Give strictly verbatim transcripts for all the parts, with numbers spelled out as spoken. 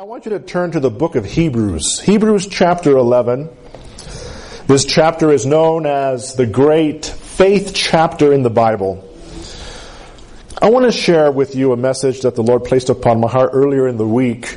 I want you to turn to the book of Hebrews. Hebrews chapter eleven. This chapter is known as the great faith chapter in the Bible. I want to share with you a message that the Lord placed upon my heart earlier in the week.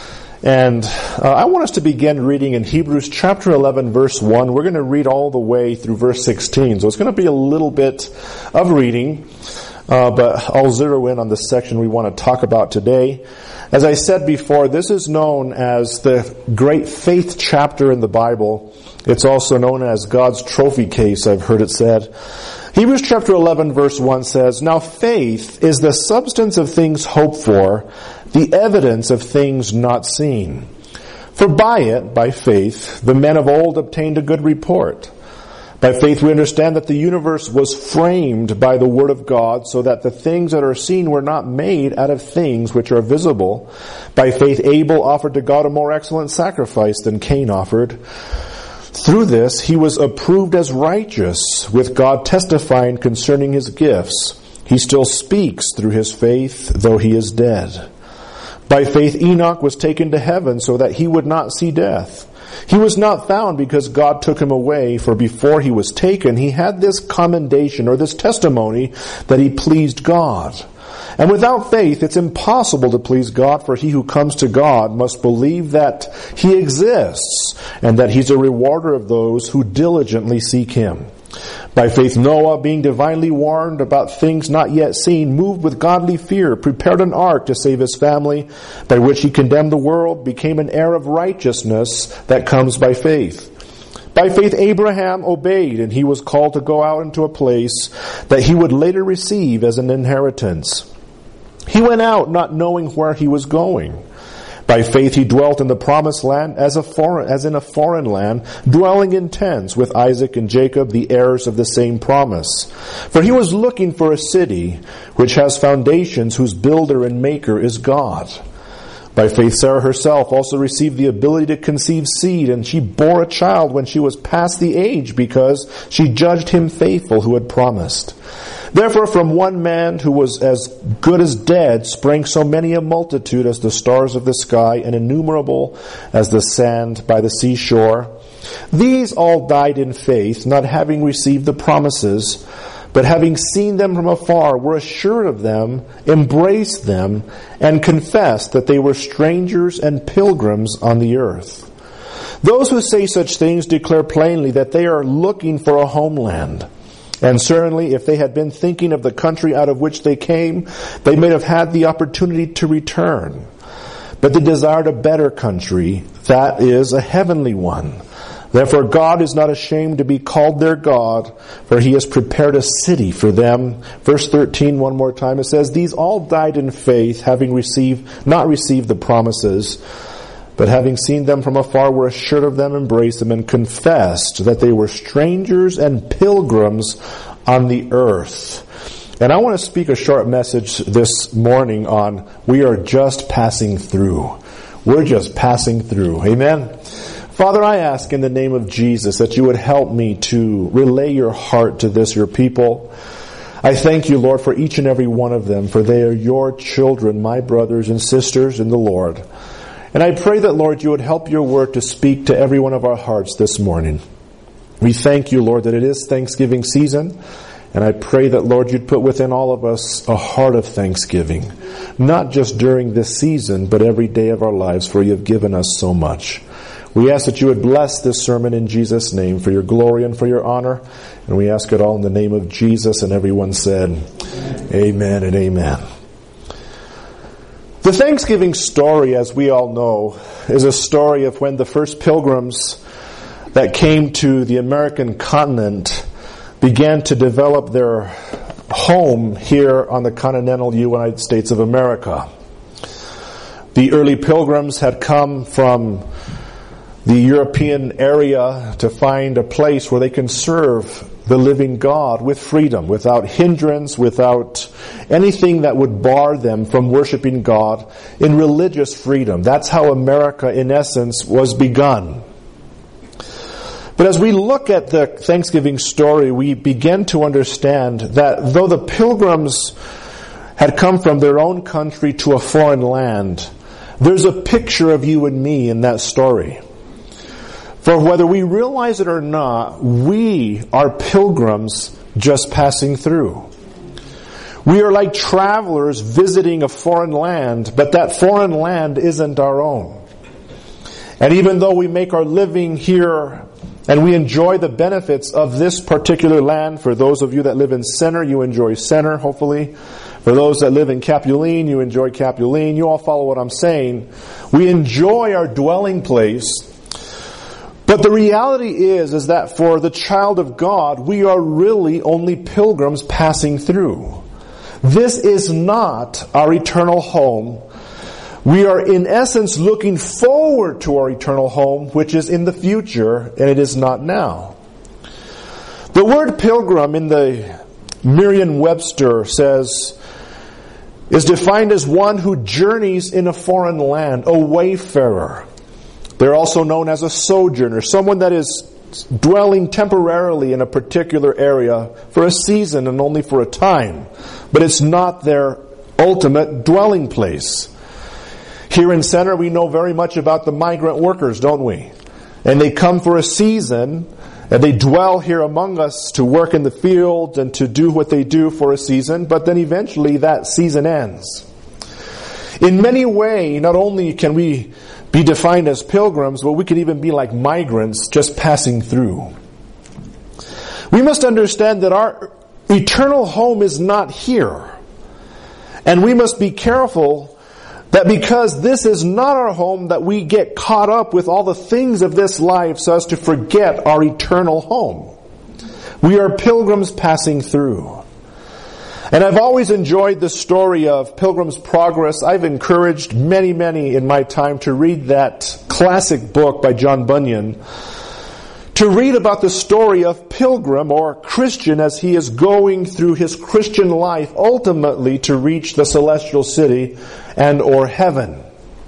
And uh, I want us to begin reading in Hebrews chapter eleven, verse one. We're going to read all the way through verse sixteen. So it's going to be a little bit of reading, uh, but I'll zero in on the section we want to talk about today. As I said before, this is known as the great faith chapter in the Bible. It's also known as God's trophy case, I've heard it said. Hebrews chapter eleven verse one says, "Now faith is the substance of things hoped for, the evidence of things not seen. For by it, by faith, the men of old obtained a good report. By faith we understand that the universe was framed by the word of God, so that the things that are seen were not made out of things which are visible. By faith Abel offered to God a more excellent sacrifice than Cain offered. Through this he was approved as righteous, with God testifying concerning his gifts. He still speaks through his faith, though he is dead. By faith Enoch was taken to heaven so that he would not see death. He was not found because God took him away, for before he was taken, he had this commendation or this testimony that he pleased God. And without faith, it's impossible to please God, for he who comes to God must believe that he exists and that he's a rewarder of those who diligently seek him. By faith Noah, being divinely warned about things not yet seen, moved with godly fear, prepared an ark to save his family, by which he condemned the world, became an heir of righteousness that comes by faith. By faith Abraham obeyed, and he was called to go out into a place that he would later receive as an inheritance. He went out not knowing where he was going. By faith he dwelt in the promised land as a foreign, as in a foreign land, dwelling in tents with Isaac and Jacob, the heirs of the same promise. For he was looking for a city which has foundations, whose builder and maker is God. By faith Sarah herself also received the ability to conceive seed, and she bore a child when she was past the age, because she judged him faithful who had promised. Therefore from one man who was as good as dead sprang so many a multitude as the stars of the sky, and innumerable as the sand by the seashore. These all died in faith, not having received the promises, but having seen them from afar, were assured of them, embraced them, and confessed that they were strangers and pilgrims on the earth. Those who say such things declare plainly that they are looking for a homeland. And certainly, if they had been thinking of the country out of which they came, they may have had the opportunity to return. But they desired a better country, that is, a heavenly one. Therefore God is not ashamed to be called their God, for he has prepared a city for them." Verse thirteen, one more time, it says, "These all died in faith, having received, not received the promises, but having seen them from afar, were assured of them, embraced them, and confessed that they were strangers and pilgrims on the earth." And I want to speak a short message this morning on, we are just passing through. We're just passing through. Amen? Father, I ask in the name of Jesus that you would help me to relay your heart to this, your people. I thank you, Lord, for each and every one of them, for they are your children, my brothers and sisters in the Lord. And I pray that, Lord, you would help your word to speak to every one of our hearts this morning. We thank you, Lord, that it is Thanksgiving season. And I pray that, Lord, you'd put within all of us a heart of thanksgiving. Not just during this season, but every day of our lives, for you have given us so much. We ask that you would bless this sermon in Jesus' name, for your glory and for your honor. And we ask it all in the name of Jesus. And everyone said, amen, amen and amen. The Thanksgiving story, as we all know, is a story of when the first pilgrims that came to the American continent began to develop their home here on the continental United States of America. The early pilgrims had come from the European area to find a place where they can serve the living God with freedom, without hindrance, without anything that would bar them from worshiping God in religious freedom. That's how America, in essence, was begun. But as we look at the Thanksgiving story, we begin to understand that though the pilgrims had come from their own country to a foreign land, there's a picture of you and me in that story. For whether we realize it or not, we are pilgrims just passing through. We are like travelers visiting a foreign land, but that foreign land isn't our own. And even though we make our living here and we enjoy the benefits of this particular land, for those of you that live in Center, you enjoy Center, hopefully. For those that live in Capuline, you enjoy Capuline. You all follow what I'm saying. We enjoy our dwelling place. But the reality is, is that for the child of God, we are really only pilgrims passing through. This is not our eternal home. We are in essence looking forward to our eternal home, which is in the future, and it is not now. The word pilgrim in the Merriam-Webster says, is defined as one who journeys in a foreign land, a wayfarer. They're also known as a sojourner, someone that is dwelling temporarily in a particular area for a season and only for a time. But it's not their ultimate dwelling place. Here in Center, we know very much about the migrant workers, don't we? And they come for a season, and they dwell here among us to work in the fields and to do what they do for a season, but then eventually that season ends. In many ways, not only can we be defined as pilgrims, but we can even be like migrants just passing through. We must understand that our eternal home is not here. And we must be careful that because this is not our home, that we get caught up with all the things of this life so as to forget our eternal home. We are pilgrims passing through. And I've always enjoyed the story of Pilgrim's Progress. I've encouraged many, many in my time to read that classic book by John Bunyan, to read about the story of Pilgrim or Christian as he is going through his Christian life ultimately to reach the celestial city and or heaven.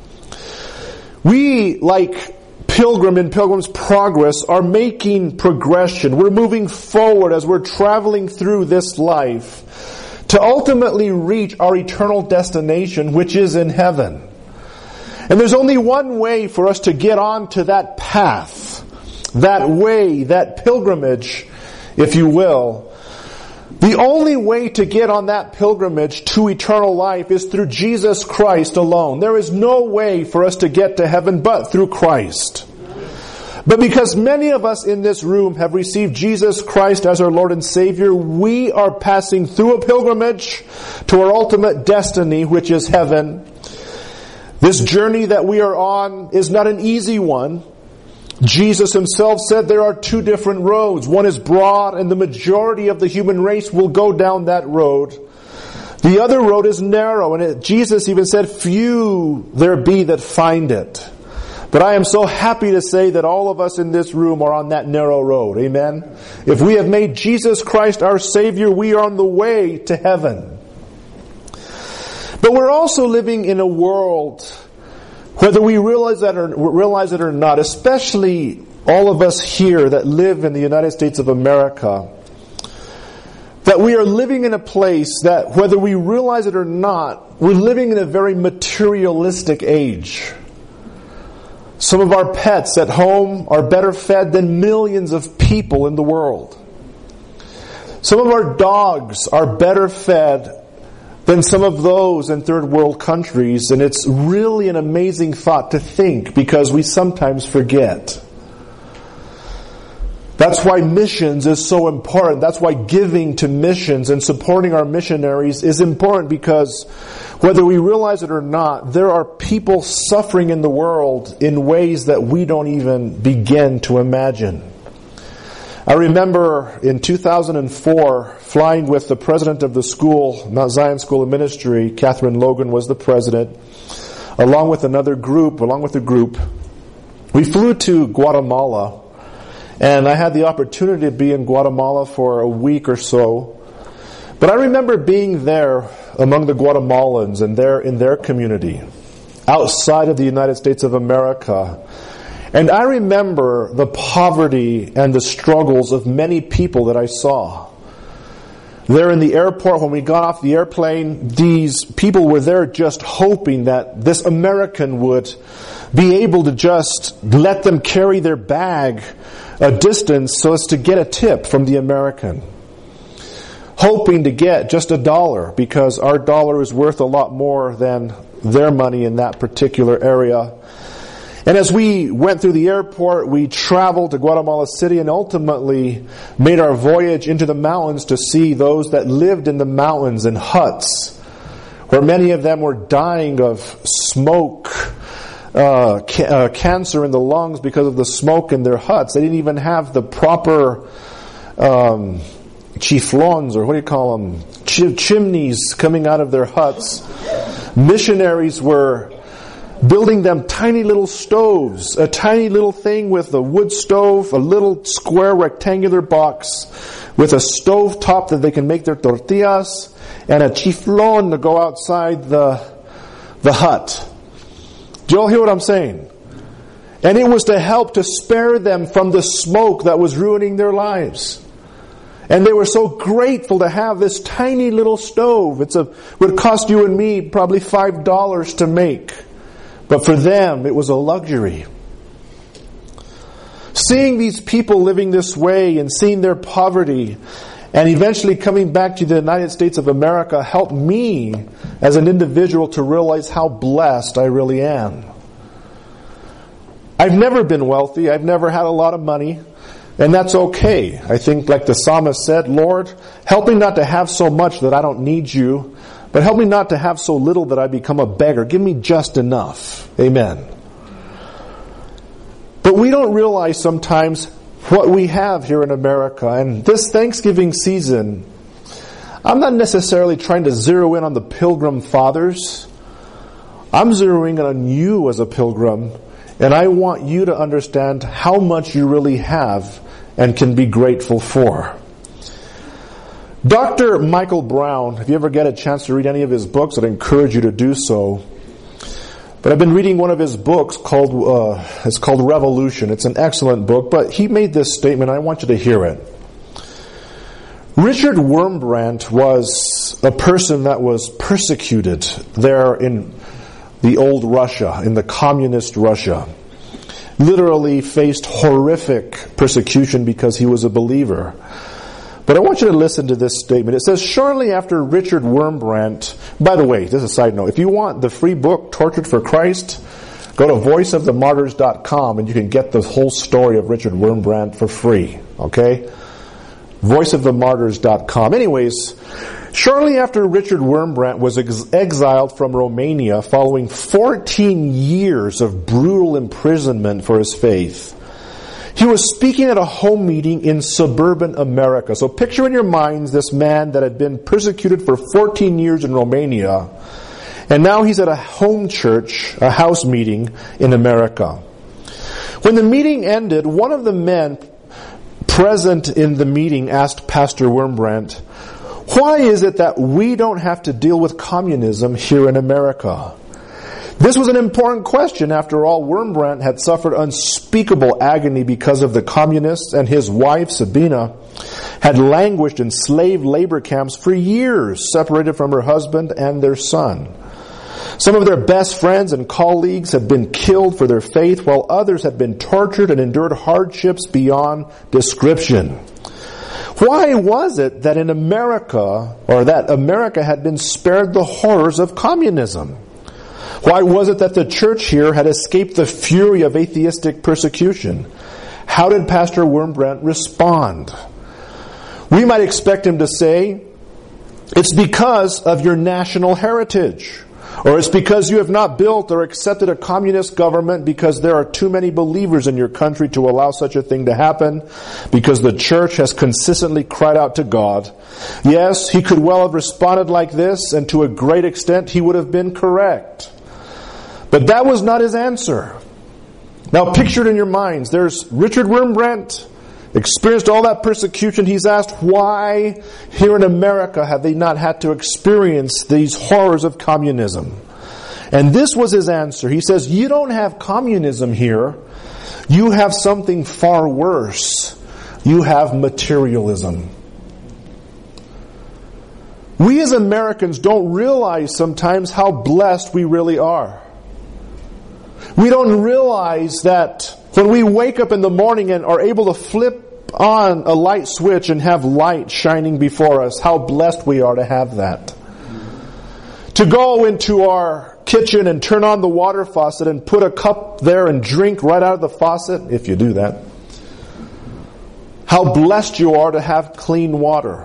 We, like Pilgrim in Pilgrim's Progress, are making progression. We're moving forward as we're traveling through this life to ultimately reach our eternal destination, which is in heaven. And there's only one way for us to get on to that path, that way, that pilgrimage, if you will. The only way to get on that pilgrimage to eternal life is through Jesus Christ alone. There is no way for us to get to heaven but through Christ. But because many of us in this room have received Jesus Christ as our Lord and Savior, we are passing through a pilgrimage to our ultimate destiny, which is heaven. This journey that we are on is not an easy one. Jesus himself said there are two different roads. One is broad, and the majority of the human race will go down that road. The other road is narrow, and it, Jesus even said, few there be that find it. But I am so happy to say that all of us in this room are on that narrow road. Amen? If we have made Jesus Christ our Savior, we are on the way to heaven. But we're also living in a world, whether we realize that or realize it or not, especially all of us here that live in the United States of America, that we are living in a place that, whether we realize it or not, we're living in a very materialistic age. Some of our pets at home are better fed than millions of people in the world. Some of our dogs are better fed than some of those in third world countries, and it's really an amazing thought to think because we sometimes forget. That's why missions is so important. That's why giving to missions and supporting our missionaries is important, because whether we realize it or not, there are people suffering in the world in ways that we don't even begin to imagine. I remember in two thousand four flying with the president of the school, Mount Zion School of Ministry. Catherine Logan was the president, along with another group, along with a group. We flew to Guatemala. And I had the opportunity to be in Guatemala for a week or so. But I remember being there among the Guatemalans and there in their community, outside of the United States of America. And I remember the poverty and the struggles of many people that I saw. there in the airport, when we got off the airplane, these people were there just hoping that this American would be able to just let them carry their bag a distance so as to get a tip from the American. Hoping to get just a dollar, because our dollar is worth a lot more than their money in that particular area. And as we went through the airport, we traveled to Guatemala City and ultimately made our voyage into the mountains to see those that lived in the mountains in huts, where many of them were dying of smoke, uh, ca- uh, cancer in the lungs because of the smoke in their huts. They didn't even have the proper um, chiflons, or what do you call them, Ch- chimneys coming out of their huts. Missionaries were building them tiny little stoves, a tiny little thing with a wood stove, a little square rectangular box with a stove top that they can make their tortillas, and a chiflon to go outside the, the hut. Do you all hear what I'm saying? And it was to help to spare them from the smoke that was ruining their lives. And they were so grateful to have this tiny little stove. It's a, would cost you and me probably five dollars to make. But for them, it was a luxury. Seeing these people living this way and seeing their poverty and eventually coming back to the United States of America helped me as an individual to realize how blessed I really am. I've never been wealthy. I've never had a lot of money. And that's okay. I think, like the psalmist said, Lord, help me not to have so much that I don't need you, but help me not to have so little that I become a beggar. Give me just enough. Amen. But we don't realize sometimes what we have here in America. And this Thanksgiving season, I'm not necessarily trying to zero in on the Pilgrim Fathers. I'm zeroing in on you as a pilgrim. And I want you to understand how much you really have and can be grateful for. Doctor Michael Brown, if you ever get a chance to read any of his books, I'd encourage you to do so. But I've been reading one of his books called, uh, it's called Revolution. It's an excellent book, but he made this statement. I want you to hear it. Richard Wurmbrand was a person that was persecuted there in the old Russia, in the communist Russia. Literally faced horrific persecution because he was a believer. But I want you to listen to this statement. It says, shortly after Richard Wurmbrand, by the way, this is a side note, if you want the free book, Tortured for Christ, go to voice of the martyrs dot com and you can get the whole story of Richard Wurmbrand for free. Okay? voice of the martyrs dot com. Anyways, shortly after Richard Wurmbrand was ex- exiled from Romania following fourteen years of brutal imprisonment for his faith, he was speaking at a home meeting in suburban America. So picture in your minds this man that had been persecuted for fourteen years in Romania, and now he's at a home church, a house meeting in America. When the meeting ended, one of the men present in the meeting asked Pastor Wurmbrand, why is it that we don't have to deal with communism here in America? This was an important question. After all, Wurmbrand had suffered unspeakable agony because of the communists, and his wife, Sabina, had languished in slave labor camps for years, separated from her husband and their son. Some of their best friends and colleagues had been killed for their faith, while others had been tortured and endured hardships beyond description. Why was it that in America, or that America had been spared the horrors of communism? Why was it that the church here had escaped the fury of atheistic persecution? How did Pastor Wurmbrand respond? We might expect him to say, it's because of your national heritage. Or it's because you have not built or accepted a communist government because there are too many believers in your country to allow such a thing to happen, because the church has consistently cried out to God. Yes, he could well have responded like this, and to a great extent he would have been correct. But that was not his answer. Now picture it in your minds. There's Richard Wurmbrand, experienced all that persecution. He's asked why here in America have they not had to experience these horrors of communism. And this was his answer. He says, you don't have communism here. You have something far worse. You have materialism. We as Americans don't realize sometimes how blessed we really are. We don't realize that when we wake up in the morning and are able to flip on a light switch and have light shining before us, how blessed we are to have that. To go into our kitchen and turn on the water faucet and put a cup there and drink right out of the faucet, if you do that. How blessed you are to have clean water.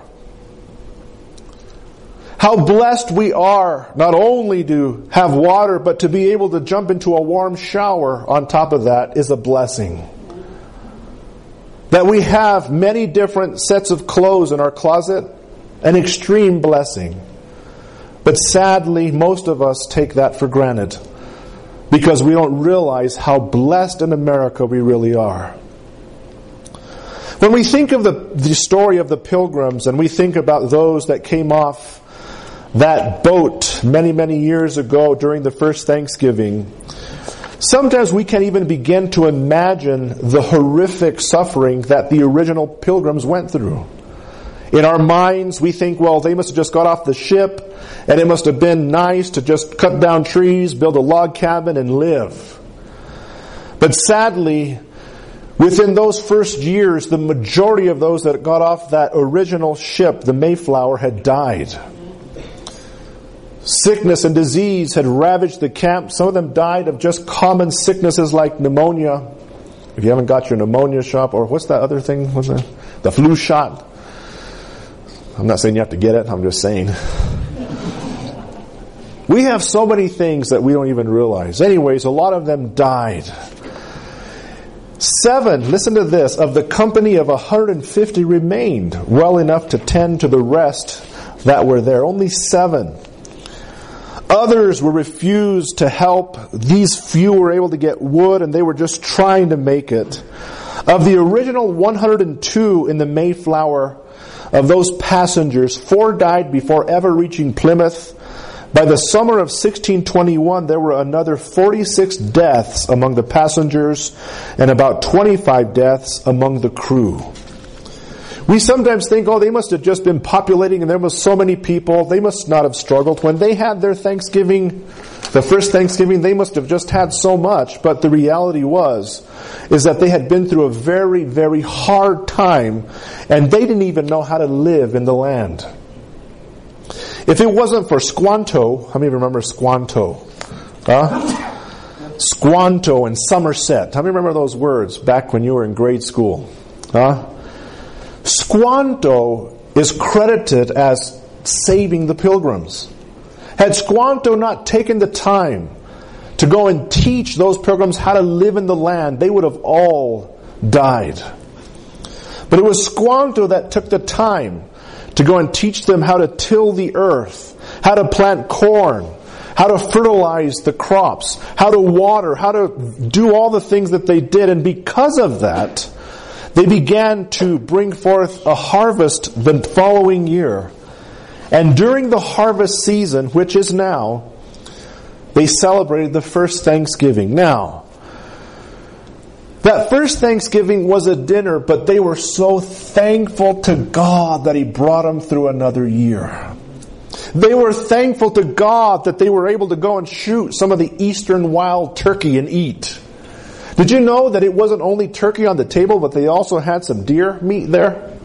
How blessed we are not only to have water, but to be able to jump into a warm shower on top of that is a blessing. That we have many different sets of clothes in our closet, an extreme blessing. But sadly, most of us take that for granted because we don't realize how blessed in America we really are. When we think of the, the story of the Pilgrims and we think about those that came off that boat many, many years ago during the first Thanksgiving, sometimes we can't even begin to imagine the horrific suffering that the original Pilgrims went through. In our minds, we think, well, they must have just got off the ship, and it must have been nice to just cut down trees, build a log cabin, and live. But sadly, within those first years, the majority of those that got off that original ship, the Mayflower, had died. Sickness and disease had ravaged the camp. Some of them died of just common sicknesses like pneumonia. If you haven't got your pneumonia shot, or what's that other thing? What's that? The flu shot. I'm not saying you have to get it. I'm just saying. We have so many things that we don't even realize. Anyways, a lot of them died. Seven, listen to this, of the company of one hundred fifty remained well enough to tend to the rest that were there. Only seven. Others were refused to help. These few were able to get wood, and they were just trying to make it. Of the original one hundred two in the Mayflower, of those passengers, four died before ever reaching Plymouth. By the summer of sixteen twenty-one, there were another forty-six deaths among the passengers and about twenty-five deaths among the crew. We sometimes think, oh, they must have just been populating and there was so many people. They must not have struggled. When they had their Thanksgiving, the first Thanksgiving, they must have just had so much. But the reality was, is that they had been through a very, very hard time and they didn't even know how to live in the land. If it wasn't for Squanto, how many remember Squanto? Huh? Squanto and Somerset. How many remember those words back when you were in grade school? Huh? Squanto is credited as saving the Pilgrims. Had Squanto not taken the time to go and teach those Pilgrims how to live in the land, they would have all died. But it was Squanto that took the time to go and teach them how to till the earth, how to plant corn, how to fertilize the crops, how to water, how to do all the things that they did. And because of that, they began to bring forth a harvest the following year. And during the harvest season, which is now, they celebrated the first Thanksgiving. Now, that first Thanksgiving was a dinner, but they were so thankful to God that He brought them through another year. They were thankful to God that they were able to go and shoot some of the eastern wild turkey and eat. Did you know that it wasn't only turkey on the table, but they also had some deer meat there?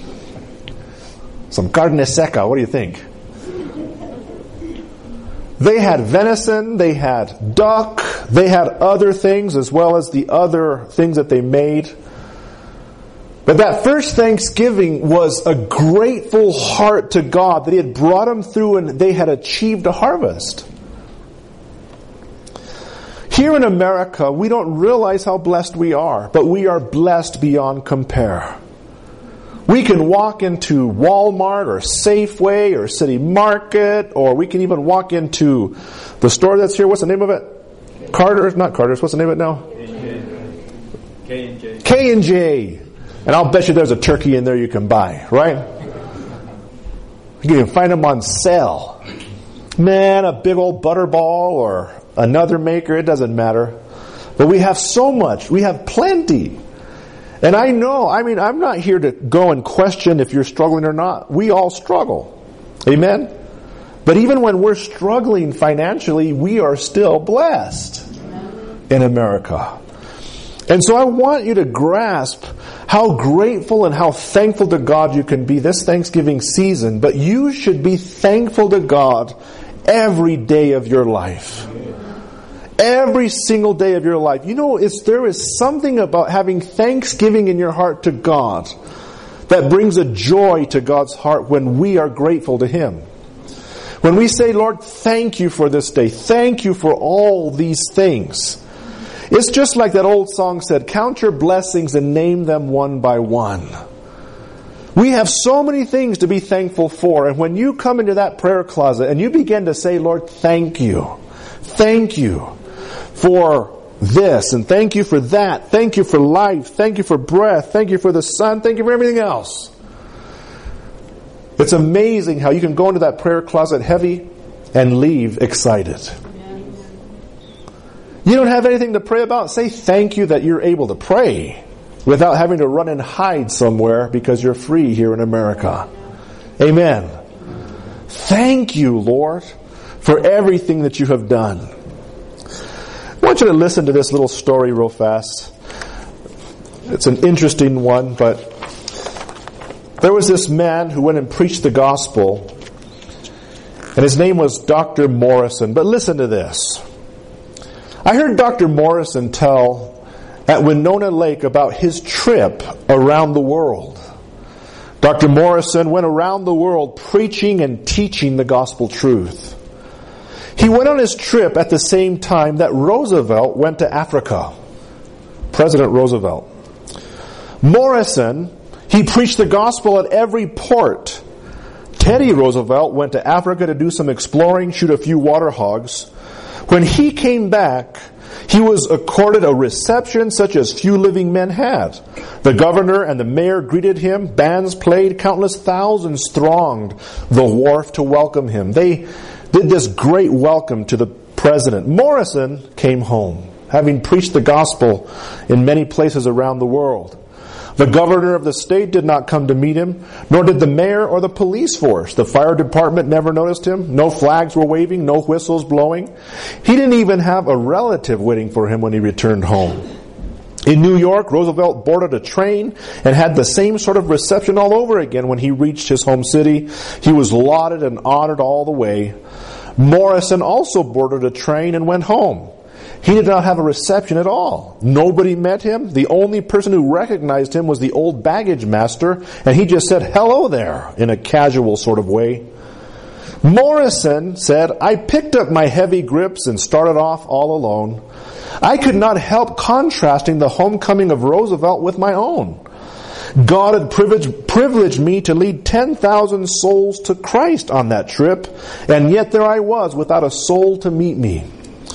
Some carne seca, what do you think? They had venison, they had duck, they had other things as well as the other things that they made. But that first Thanksgiving was a grateful heart to God that He had brought them through and they had achieved a harvest. Here in America, we don't realize how blessed we are, but we are blessed beyond compare. We can walk into Walmart or Safeway or City Market, or we can even walk into the store that's here. What's the name of it? Carter's, not Carter's. What's the name of it now? K and J. K and J. And I'll bet you there's a turkey in there you can buy, right? You can find them on sale. Man, a big old butterball or another maker, it doesn't matter. But we have so much. We have plenty. And I know, I mean, I'm not here to go and question if you're struggling or not. We all struggle. Amen? But even when we're struggling financially, we are still blessed in America. And so I want you to grasp how grateful and how thankful to God you can be this Thanksgiving season. But you should be thankful to God every day of your life. Every single day of your life. You know, it's, there is something about having thanksgiving in your heart to God that brings a joy to God's heart when we are grateful to Him. When we say, Lord, thank you for this day. Thank you for all these things. It's just like that old song said, count your blessings and name them one by one. We have so many things to be thankful for. And when you come into that prayer closet and you begin to say, Lord, thank you. Thank you for this and thank you for that. Thank you for life. Thank you for breath. Thank you for the sun. Thank you for everything else. It's amazing how you can go into that prayer closet heavy and leave excited. You don't have anything to pray about? Say thank you that you're able to pray without having to run and hide somewhere because you're free here in America. Amen. Thank you, Lord, for everything that you have done. I want you to listen to this little story real fast. It's an interesting one, but there was this man who went and preached the gospel, and his name was Doctor Morrison. But listen to this. I heard Doctor Morrison tell at Winona Lake about his trip around the world. Doctor Morrison went around the world preaching and teaching the gospel truth. He went on his trip at the same time that Roosevelt went to Africa. President Roosevelt. Morrison, he preached the gospel at every port. Teddy Roosevelt went to Africa to do some exploring, shoot a few water hogs. When he came back, he was accorded a reception such as few living men had. The governor and the mayor greeted him. Bands played. Countless thousands thronged the wharf to welcome him. They did this great welcome to the president. Morrison came home, having preached the gospel in many places around the world. The governor of the state did not come to meet him, nor did the mayor or the police force. The fire department never noticed him. No flags were waving, no whistles blowing. He didn't even have a relative waiting for him when he returned home. In New York, Roosevelt boarded a train and had the same sort of reception all over again when he reached his home city. He was lauded and honored all the way. Morrison also boarded a train and went home. He did not have a reception at all. Nobody met him. The only person who recognized him was the old baggage master, and he just said, hello there, in a casual sort of way. Morrison said, I picked up my heavy grips and started off all alone. I could not help contrasting the homecoming of Roosevelt with my own. God had privileged, privileged me to lead ten thousand souls to Christ on that trip, and yet there I was without a soul to meet me.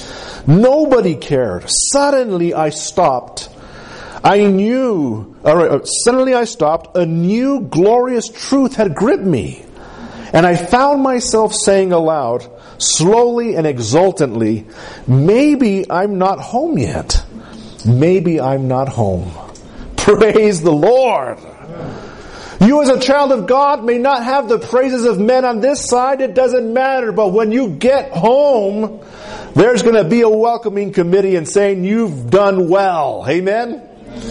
Nobody cared. Suddenly I stopped. I knew, or suddenly I stopped. A new glorious truth had gripped me. And I found myself saying aloud, slowly and exultantly, maybe I'm not home yet. Maybe I'm not home. Praise the Lord. You as a child of God may not have the praises of men on this side. It doesn't matter. But when you get home, there's going to be a welcoming committee and saying, you've done well. Amen?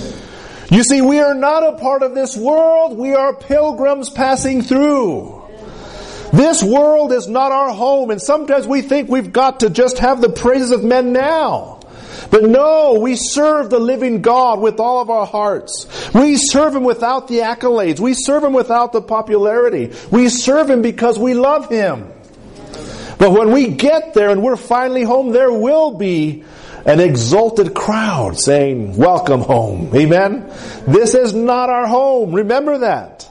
You see, we are not a part of this world. We are pilgrims passing through. This world is not our home. And sometimes we think we've got to just have the praises of men now. But no, we serve the living God with all of our hearts. We serve Him without the accolades. We serve Him without the popularity. We serve Him because we love Him. But when we get there and we're finally home, there will be an exalted crowd saying, welcome home. Amen? This is not our home. Remember that.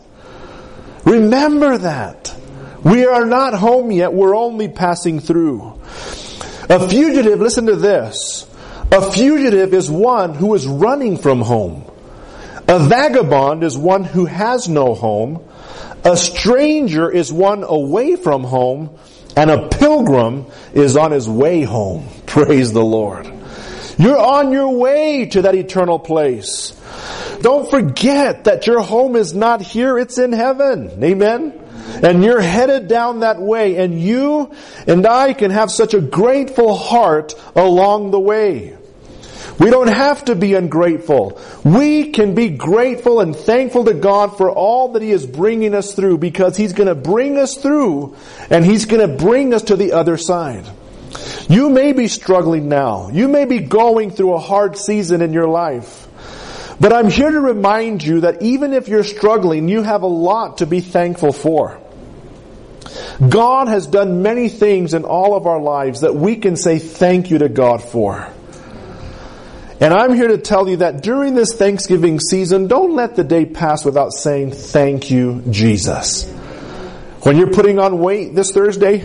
Remember that. We are not home yet. We're only passing through. A fugitive, listen to this. A fugitive is one who is running from home. A vagabond is one who has no home. A stranger is one away from home. And a pilgrim is on his way home. Praise the Lord. You're on your way to that eternal place. Don't forget that your home is not here, it's in heaven. Amen? And you're headed down that way, and you and I can have such a grateful heart along the way. We don't have to be ungrateful. We can be grateful and thankful to God for all that He is bringing us through, because He's going to bring us through, and He's going to bring us to the other side. You may be struggling now. You may be going through a hard season in your life. But I'm here to remind you that even if you're struggling, you have a lot to be thankful for. God has done many things in all of our lives that we can say thank you to God for. And I'm here to tell you that during this Thanksgiving season, don't let the day pass without saying thank you, Jesus. When you're putting on weight this Thursday,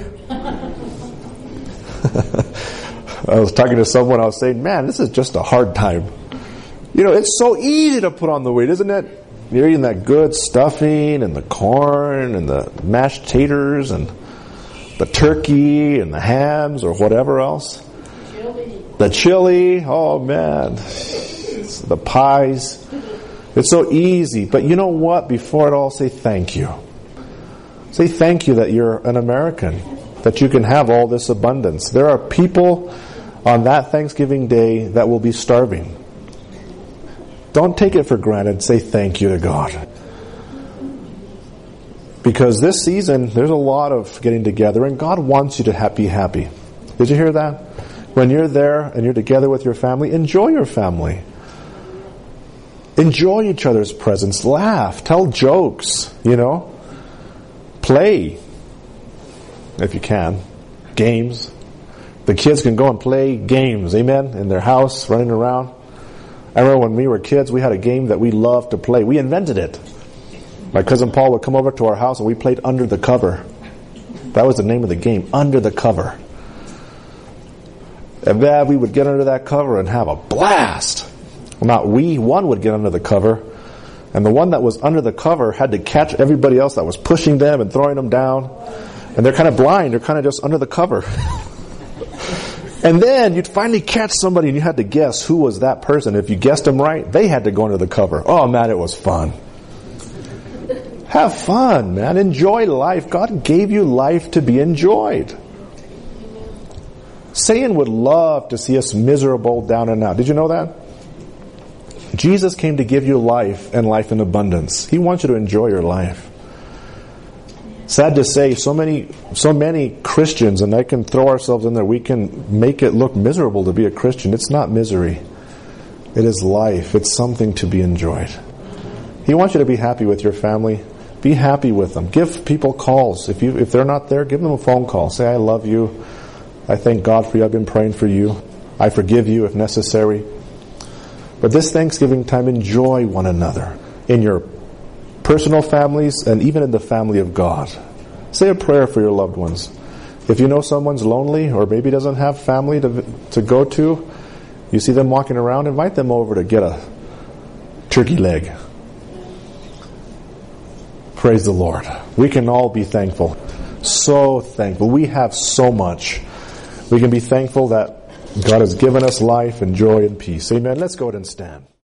I was talking to someone, I was saying, man, this is just a hard time. You know, it's so easy to put on the weight, isn't it? You're eating that good stuffing and the corn and the mashed taters and the turkey and the hams or whatever else. Chili. The chili, oh man. The pies. It's so easy. But you know what? Before it all, say thank you. Say thank you that you're an American, that you can have all this abundance. There are people on that Thanksgiving Day that will be starving. Don't take it for granted. Say thank you to God. Because this season, there's a lot of getting together, and God wants you to be happy. Did you hear that? When you're there and you're together with your family, enjoy your family. Enjoy each other's presence. Laugh. Tell jokes. You know. Play. If you can. Games. The kids can go and play games. Amen? In their house, running around. I remember when we were kids, we had a game that we loved to play. We invented it. My cousin Paul would come over to our house and we played Under the Cover. That was the name of the game, Under the Cover. And then we would get under that cover and have a blast. Well, not we, one would get under the cover. And the one that was under the cover had to catch everybody else that was pushing them and throwing them down. And they're kind of blind. They're kind of just under the cover. And then you'd finally catch somebody and you had to guess who was that person. If you guessed them right, they had to go under the cover. Oh man, it was fun. Have fun, man. Enjoy life. God gave you life to be enjoyed. Satan would love to see us miserable, down and out. Did you know that? Jesus came to give you life and life in abundance. He wants you to enjoy your life. Sad to say, so many so many Christians, and I can throw ourselves in there, we can make it look miserable to be a Christian. It's not misery. It is life. It's something to be enjoyed. He wants you to be happy with your family. Be happy with them. Give people calls. If you if they're not there, give them a phone call. Say, I love you. I thank God for you. I've been praying for you. I forgive you if necessary. But this Thanksgiving time, enjoy one another in your personal families, and even in the family of God. Say a prayer for your loved ones. If you know someone's lonely or maybe doesn't have family to to go to, you see them walking around, invite them over to get a turkey leg. Praise the Lord. We can all be thankful. So thankful. We have so much. We can be thankful that God has given us life and joy and peace. Amen. Let's go ahead and stand.